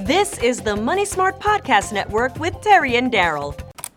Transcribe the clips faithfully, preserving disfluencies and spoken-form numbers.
This is the Money Smart Podcast Network with Terry and Daryl.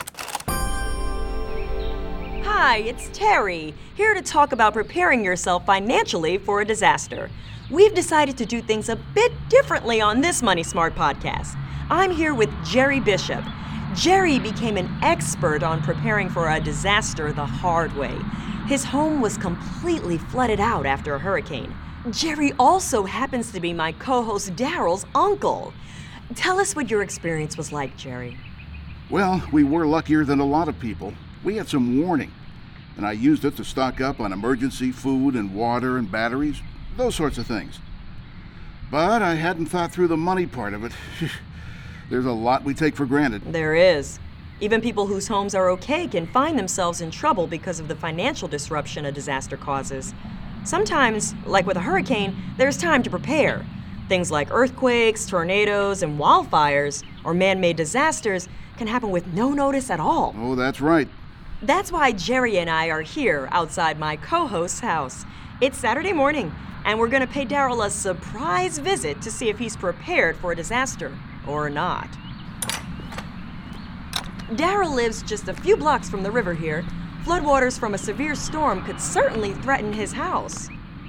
Hi, it's Terry, here to talk about preparing yourself financially for a disaster. We've decided to do things a bit differently on this Money Smart podcast. I'm here with Jerry Bishop. Jerry became an expert on preparing for a disaster the hard way. His home was completely flooded out after a hurricane. Jerry also happens to be my co-host Daryl's uncle. Tell us what your experience was like, Jerry. Well, we were luckier than a lot of people. We had some warning, and I used it to stock up on emergency food and water and batteries, those sorts of things. But I hadn't thought through the money part of it. There's a lot we take for granted. There is. Even people whose homes are okay can find themselves in trouble because of the financial disruption a disaster causes. Sometimes, like with a hurricane, there's time to prepare. Things like earthquakes, tornadoes, and wildfires, or man-made disasters, can happen with no notice at all. Oh, that's right. That's why Jerry and I are here outside my co-host's house. It's Saturday morning, and we're going to pay Daryl a surprise visit to see if he's prepared for a disaster or not. Daryl lives just a few blocks from the river here. Floodwaters from a severe storm could certainly threaten his house.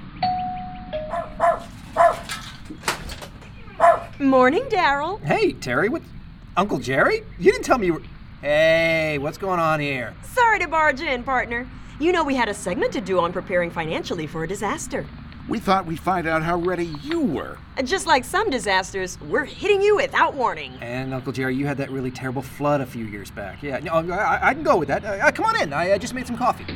Morning, Daryl. Hey, Terry, what? Uncle Jerry? You didn't tell me you were... Hey, what's going on here? Sorry to barge in, partner. You know we had a segment to do on preparing financially for a disaster. We thought we'd find out how ready you were. Just like some disasters, we're hitting you without warning. And Uncle Jerry, you had that really terrible flood a few years back. Yeah, no, I, I can go with that. Uh, come on in. I, I just made some coffee.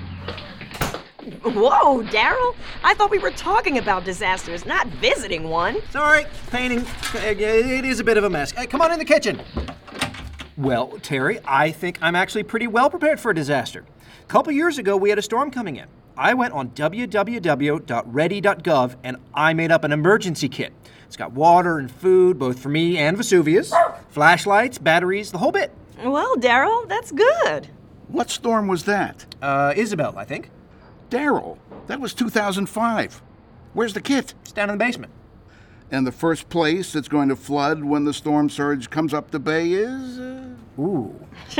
Whoa, Daryl. I thought we were talking about disasters, not visiting one. Sorry, painting. It is a bit of a mess. Hey, come on in the kitchen. Well, Terry, I think I'm actually pretty well prepared for a disaster. A couple years ago, we had a storm coming in. I went on w w w dot ready dot gov and I made up an emergency kit. It's got water and food, both for me and Vesuvius, flashlights, batteries, the whole bit. Well, Daryl, that's good. What storm was that? Uh, Isabel, I think. Daryl, that was two thousand five. Where's the kit? It's down in the basement. And the first place that's going to flood when the storm surge comes up the bay is... Uh... Ooh.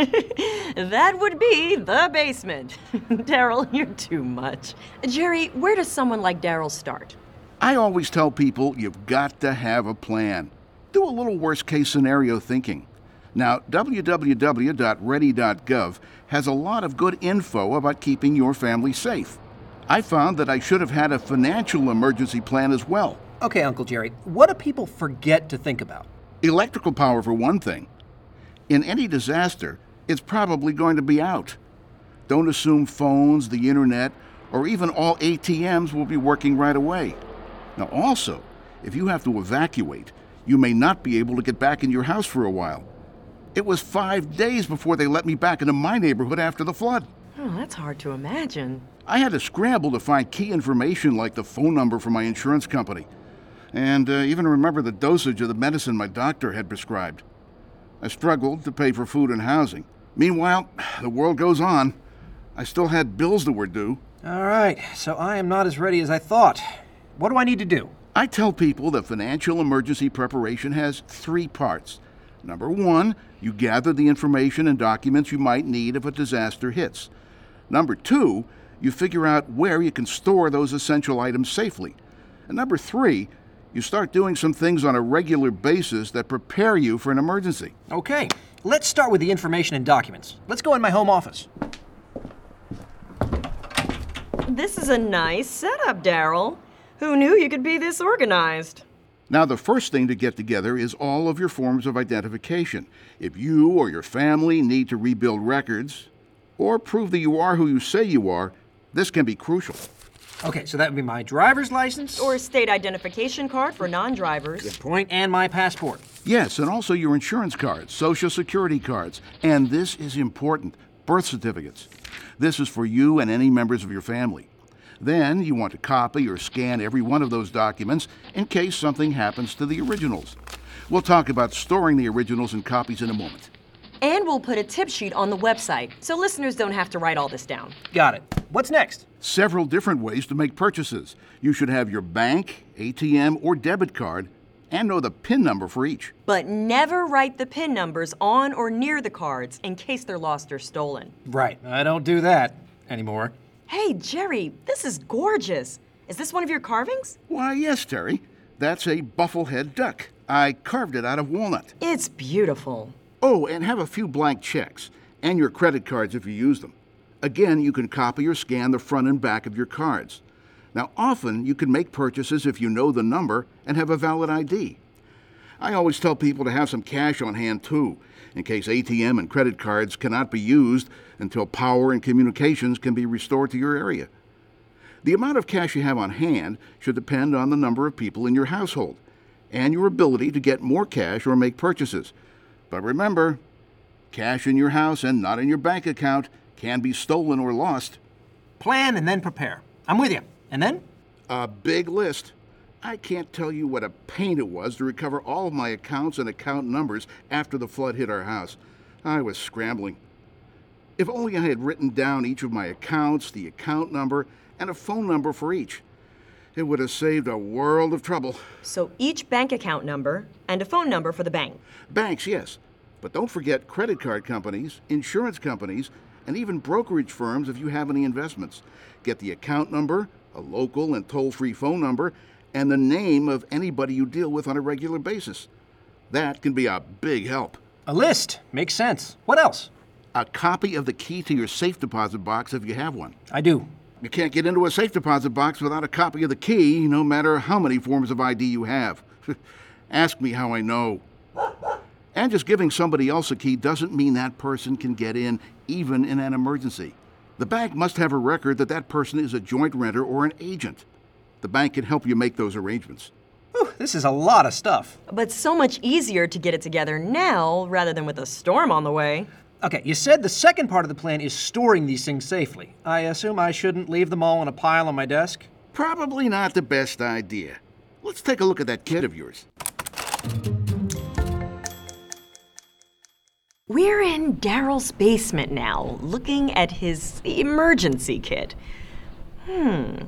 That would be the basement. Daryl, you're too much. Jerry, where does someone like Daryl start? I always tell people you've got to have a plan. Do a little worst-case scenario thinking. Now, w w w dot ready dot gov has a lot of good info about keeping your family safe. I found that I should have had a financial emergency plan as well. Okay, Uncle Jerry, what do people forget to think about? Electrical power, for one thing. In any disaster, it's probably going to be out. Don't assume phones, the internet, or even all A T Ms will be working right away. Now also, if you have to evacuate, you may not be able to get back in your house for a while. It was five days before they let me back into my neighborhood after the flood. Oh, that's hard to imagine. I had to scramble to find key information like the phone number for my insurance company, and uh, even remember the dosage of the medicine my doctor had prescribed. I struggled to pay for food and housing. Meanwhile, the world goes on. I still had bills that were due. All right, so I am not as ready as I thought. What do I need to do? I tell people that financial emergency preparation has three parts. Number one, you gather the information and documents you might need if a disaster hits. Number two, you figure out where you can store those essential items safely. And number three, you start doing some things on a regular basis that prepare you for an emergency. Okay, let's start with the information and documents. Let's go in my home office. This is a nice setup, Daryl. Who knew you could be this organized? Now, the first thing to get together is all of your forms of identification. If you or your family need to rebuild records or prove that you are who you say you are, this can be crucial. Okay, so that would be my driver's license. Or a state identification card for non-drivers. Good point, and my passport. Yes, and also your insurance cards, social security cards, and this is important, birth certificates. This is for you and any members of your family. Then you want to copy or scan every one of those documents in case something happens to the originals. We'll talk about storing the originals and copies in a moment. And we'll put a tip sheet on the website, so listeners don't have to write all this down. Got it. What's next? Several different ways to make purchases. You should have your bank, A T M, or debit card, and know the PIN number for each. But never write the PIN numbers on or near the cards in case they're lost or stolen. Right. I don't do that anymore. Hey, Jerry, this is gorgeous. Is this one of your carvings? Why, yes, Terry. That's a bufflehead duck. I carved it out of walnut. It's beautiful. Oh, and have a few blank checks, and your credit cards if you use them. Again, you can copy or scan the front and back of your cards. Now, often you can make purchases if you know the number and have a valid I D. I always tell people to have some cash on hand, too, in case A T M and credit cards cannot be used until power and communications can be restored to your area. The amount of cash you have on hand should depend on the number of people in your household and your ability to get more cash or make purchases. But remember, cash in your house and not in your bank account can be stolen or lost. Plan and then prepare. I'm with you. And then? A big list. I can't tell you what a pain it was to recover all of my accounts and account numbers after the flood hit our house. I was scrambling. If only I had written down each of my accounts, the account number, and a phone number for each. It would have saved a world of trouble. So each bank account number and a phone number for the bank. Banks, yes. But don't forget credit card companies, insurance companies, and even brokerage firms if you have any investments. Get the account number, a local and toll-free phone number, and the name of anybody you deal with on a regular basis. That can be a big help. A list. Makes sense. What else? A copy of the key to your safe deposit box if you have one. I do. You can't get into a safe deposit box without a copy of the key, no matter how many forms of I D you have. Ask me how I know. And just giving somebody else a key doesn't mean that person can get in, even in an emergency. The bank must have a record that that person is a joint renter or an agent. The bank can help you make those arrangements. Whew, this is a lot of stuff. But so much easier to get it together now rather than with a storm on the way. Okay, you said the second part of the plan is storing these things safely. I assume I shouldn't leave them all in a pile on my desk? Probably not the best idea. Let's take a look at that kit of yours. We're in Daryl's basement now, looking at his emergency kit. Hmm.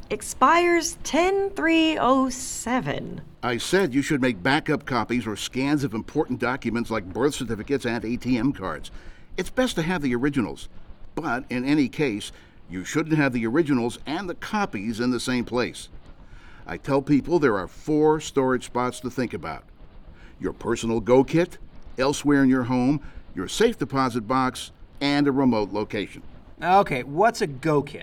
Expires ten three oh seven. I said you should make backup copies or scans of important documents like birth certificates and A T M cards. It's best to have the originals, but in any case, you shouldn't have the originals and the copies in the same place. I tell people there are four storage spots to think about: your personal Go kit, elsewhere in your home, your safe deposit box, and a remote location. Okay, what's a Go kit?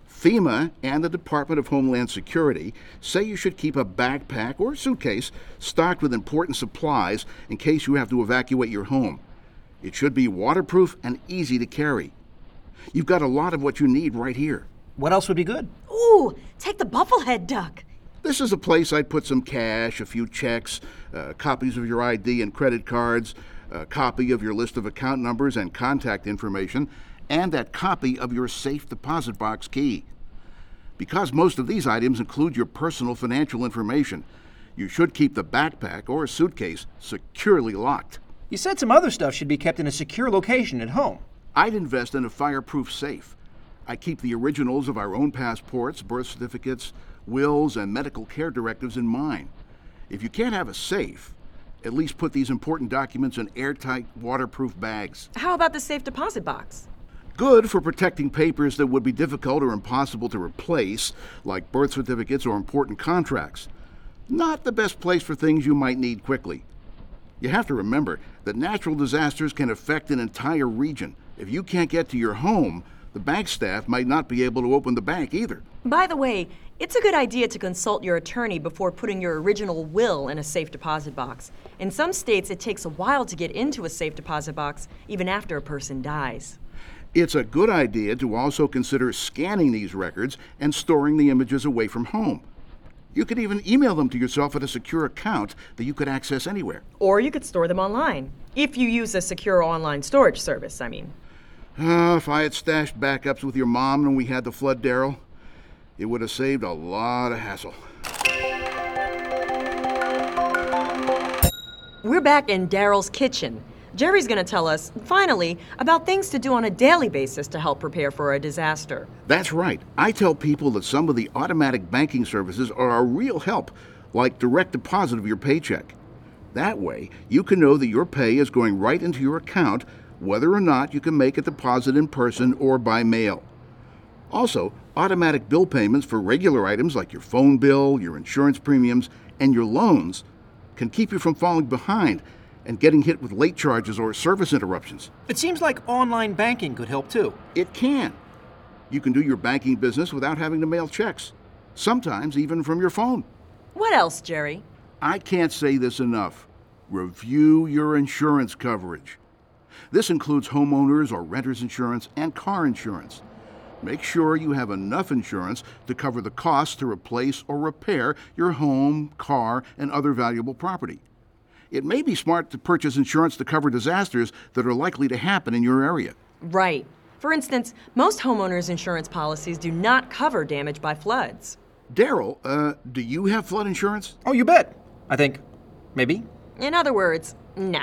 FEMA and the Department of Homeland Security say you should keep a backpack or suitcase stocked with important supplies in case you have to evacuate your home. It should be waterproof and easy to carry. You've got a lot of what you need right here. What else would be good? Ooh, take the bufflehead duck. This is a place I'd put some cash, a few checks, uh, copies of your I D and credit cards, a copy of your list of account numbers and contact information, and that copy of your safe deposit box key. Because most of these items include your personal financial information, you should keep the backpack or suitcase securely locked. You said some other stuff should be kept in a secure location at home. I'd invest in a fireproof safe. I keep the originals of our own passports, birth certificates, wills, and medical care directives in mine. If you can't have a safe, at least put these important documents in airtight, waterproof bags. How about the safe deposit box? Good for protecting papers that would be difficult or impossible to replace, like birth certificates or important contracts. Not the best place for things you might need quickly. You have to remember that natural disasters can affect an entire region. If you can't get to your home, the bank staff might not be able to open the bank either. By the way, it's a good idea to consult your attorney before putting your original will in a safe deposit box. In some states, it takes a while to get into a safe deposit box, even after a person dies. It's a good idea to also consider scanning these records and storing the images away from home. You could even email them to yourself at a secure account that you could access anywhere. Or you could store them online, if you use a secure online storage service, I mean. Uh, if I had stashed backups with your mom when we had the flood, Daryl, it would have saved a lot of hassle. We're back in Daryl's kitchen. Jerry's going to tell us, finally, about things to do on a daily basis to help prepare for a disaster. That's right. I tell people that some of the automatic banking services are a real help, like direct deposit of your paycheck. That way, you can know that your pay is going right into your account, whether or not you can make a deposit in person or by mail. Also, automatic bill payments for regular items like your phone bill, your insurance premiums, and your loans can keep you from falling behind and getting hit with late charges or service interruptions. It seems like online banking could help too. It can. You can do your banking business without having to mail checks, sometimes even from your phone. What else, Jerry? I can't say this enough. Review your insurance coverage. This includes homeowners or renters insurance and car insurance. Make sure you have enough insurance to cover the costs to replace or repair your home, car, and other valuable property. It may be smart to purchase insurance to cover disasters that are likely to happen in your area. Right. For instance, most homeowners' insurance policies do not cover damage by floods. Daryl, uh, do you have flood insurance? Oh, you bet. I think. Maybe. In other words, no.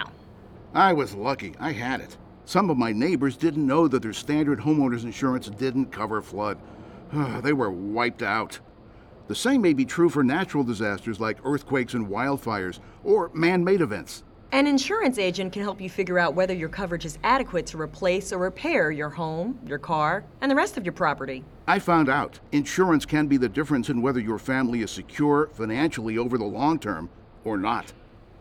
I was lucky. I had it. Some of my neighbors didn't know that their standard homeowners insurance didn't cover flood. They were wiped out. The same may be true for natural disasters like earthquakes and wildfires, or man-made events. An insurance agent can help you figure out whether your coverage is adequate to replace or repair your home, your car, and the rest of your property. I found out insurance can be the difference in whether your family is secure financially over the long term or not.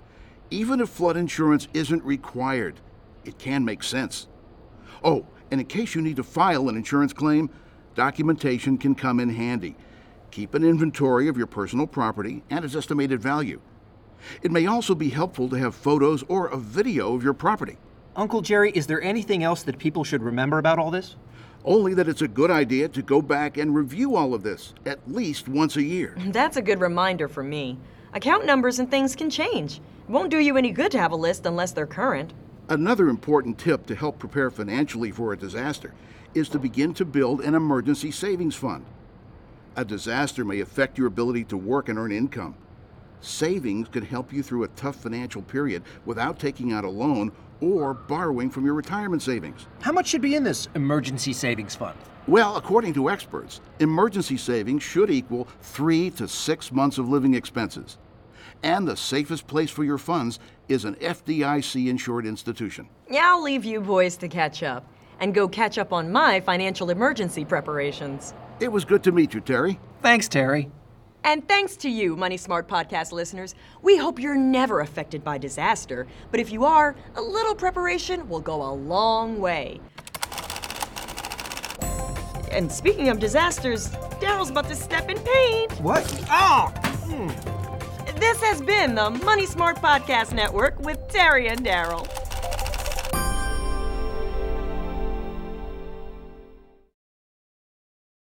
Even if flood insurance isn't required, it can make sense. Oh, and in case you need to file an insurance claim, documentation can come in handy. Keep an inventory of your personal property and its estimated value. It may also be helpful to have photos or a video of your property. Uncle Jerry, is there anything else that people should remember about all this? Only that it's a good idea to go back and review all of this at least once a year. That's a good reminder for me. Account numbers and things can change. It won't do you any good to have a list unless they're current. Another important tip to help prepare financially for a disaster is to begin to build an emergency savings fund. A disaster may affect your ability to work and earn income. Savings could help you through a tough financial period without taking out a loan or borrowing from your retirement savings. How much should be in this emergency savings fund? Well, according to experts, emergency savings should equal three to six months of living expenses. And the safest place for your funds is an F D I C-insured institution. Yeah, I'll leave you boys to catch up and go catch up on my financial emergency preparations. It was good to meet you, Terry. Thanks, Terry. And thanks to you, Money Smart Podcast listeners. We hope you're never affected by disaster, but if you are, a little preparation will go a long way. And speaking of disasters, Daryl's about to step in pain. What? Oh! Mm. This has been the Money Smart Podcast Network with Terry and Daryl.